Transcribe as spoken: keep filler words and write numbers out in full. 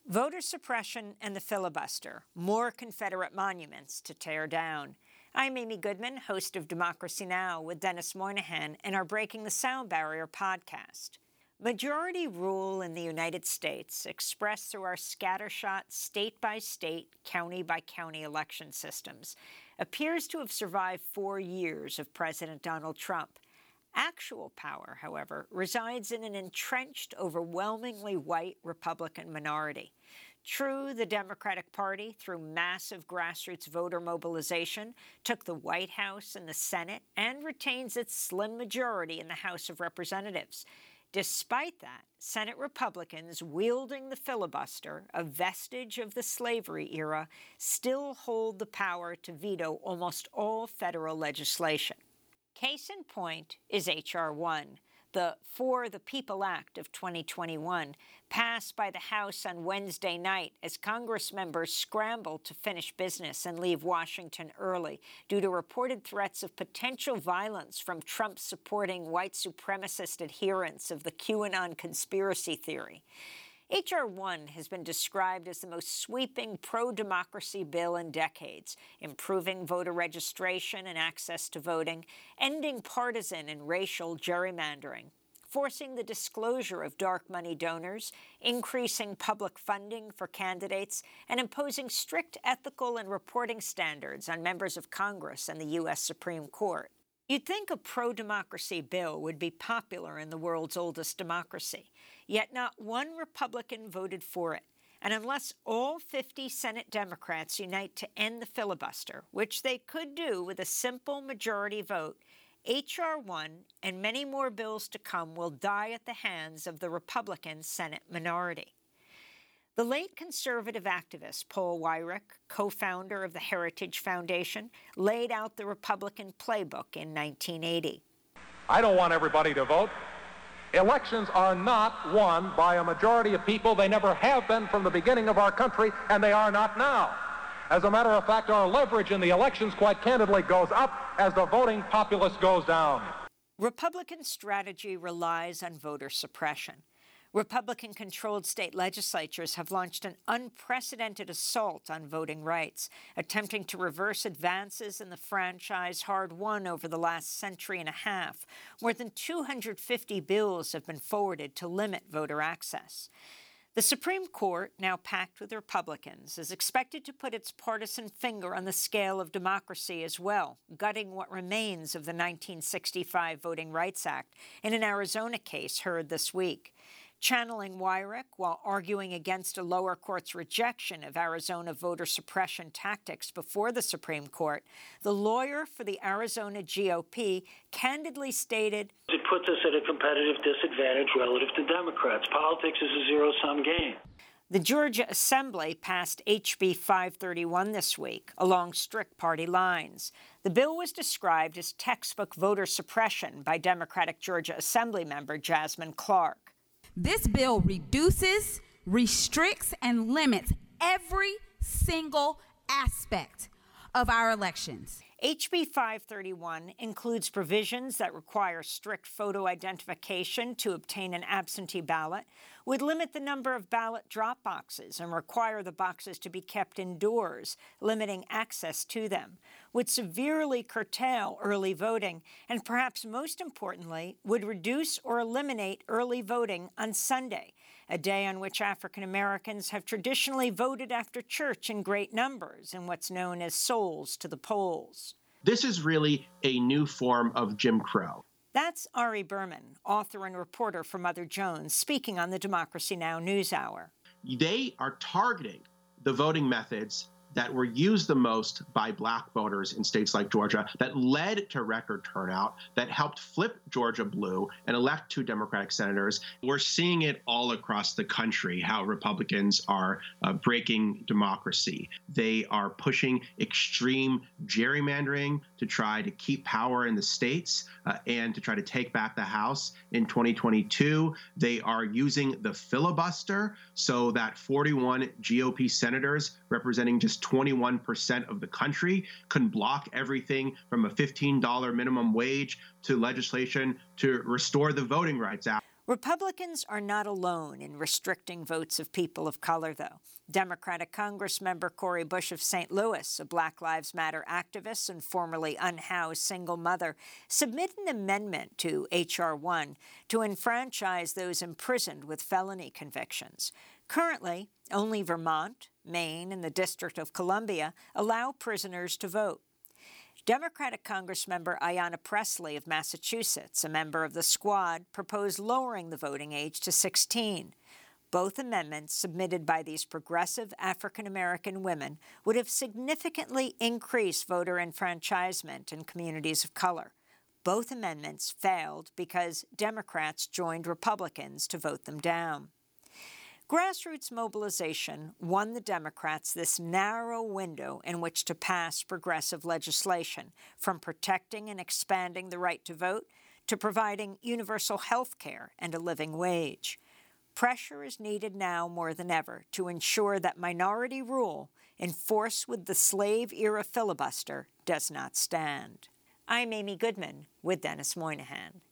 Voter suppression and the filibuster, more Confederate monuments to tear down. I'm Amy Goodman, host of Democracy Now! With Dennis Moynihan and our Breaking the Sound Barrier podcast. Majority rule in the United States, expressed through our scattershot state-by-state, county-by-county election systems, appears to have survived four years of President Donald Trump. Actual power, however, resides in an entrenched, overwhelmingly white Republican minority. True, the Democratic Party, through massive grassroots voter mobilization, took the White House and the Senate and retains its slim majority in the House of Representatives. Despite that, Senate Republicans wielding the filibuster, a vestige of the slavery era, still hold the power to veto almost all federal legislation. Case in point is H R one, the For the People Act of twenty twenty-one, passed by the House on Wednesday night as Congress members scrambled to finish business and leave Washington early due to reported threats of potential violence from Trump-supporting white supremacist adherents of the QAnon conspiracy theory. H R one has been described as the most sweeping pro-democracy bill in decades, improving voter registration and access to voting, ending partisan and racial gerrymandering, forcing the disclosure of dark money donors, increasing public funding for candidates, and imposing strict ethical and reporting standards on members of Congress and the U S Supreme Court. You'd think a pro-democracy bill would be popular in the world's oldest democracy, yet not one Republican voted for it. And unless all fifty Senate Democrats unite to end the filibuster, which they could do with a simple majority vote, H R one and many more bills to come will die at the hands of the Republican Senate minority. The late conservative activist Paul Weyrich, co-founder of the Heritage Foundation, laid out the Republican playbook in nineteen eighty. I don't want everybody to vote. Elections are not won by a majority of people. They never have been from the beginning of our country, and they are not now. As a matter of fact, our leverage in the elections, quite candidly, goes up as the voting populace goes down. Republican strategy relies on voter suppression. Republican-controlled state legislatures have launched an unprecedented assault on voting rights, attempting to reverse advances in the franchise hard-won over the last century and a half. More than two hundred fifty bills have been forwarded to limit voter access. The Supreme Court, now packed with Republicans, is expected to put its partisan finger on the scale of democracy as well, gutting what remains of the nineteen sixty-five Voting Rights Act in an Arizona case heard this week. Channeling Weyrich while arguing against a lower court's rejection of Arizona voter suppression tactics before the Supreme Court, the lawyer for the Arizona G O P candidly stated, "It puts us at a competitive disadvantage relative to Democrats. Politics is a zero-sum game." The Georgia Assembly passed H B five thirty-one this week along strict party lines. The bill was described as textbook voter suppression by Democratic Georgia Assembly member Jasmine Clark. This bill reduces, restricts, and limits every single aspect of our elections. H B five thirty-one includes provisions that require strict photo identification to obtain an absentee ballot, would limit the number of ballot drop boxes and require the boxes to be kept indoors, limiting access to them, would severely curtail early voting, and perhaps most importantly, would reduce or eliminate early voting on Sunday, a day on which African Americans have traditionally voted after church in great numbers in what's known as souls to the polls. This is really a new form of Jim Crow. That's Ari Berman, author and reporter for Mother Jones, speaking on the Democracy Now! NewsHour. They are targeting the voting methods that were used the most by black voters in states like Georgia, that led to record turnout, that helped flip Georgia blue and elect two Democratic senators. We're seeing it all across the country, how Republicans are uh, breaking democracy. They are pushing extreme gerrymandering to try to keep power in the states uh, and to try to take back the House in twenty twenty-two. They are using the filibuster so that forty-one G O P senators representing just twenty-one percent of the country can block everything from a fifteen dollar minimum wage to legislation to restore the Voting Rights Act. Republicans are not alone in restricting votes of people of color, though. Democratic Congressmember Cori Bush of Saint Louis, a Black Lives Matter activist and formerly unhoused single mother, submitted an amendment to H R one to enfranchise those imprisoned with felony convictions. Currently, only Vermont, Maine, and the District of Columbia allow prisoners to vote. Democratic Congressmember Ayanna Pressley of Massachusetts, a member of the Squad, proposed lowering the voting age to sixteen. Both amendments submitted by these progressive African-American women would have significantly increased voter enfranchisement in communities of color. Both amendments failed because Democrats joined Republicans to vote them down. Grassroots mobilization won the Democrats this narrow window in which to pass progressive legislation, from protecting and expanding the right to vote to providing universal health care and a living wage. Pressure is needed now more than ever to ensure that minority rule, enforced with the slave-era filibuster, does not stand. I'm Amy Goodman with Dennis Moynihan.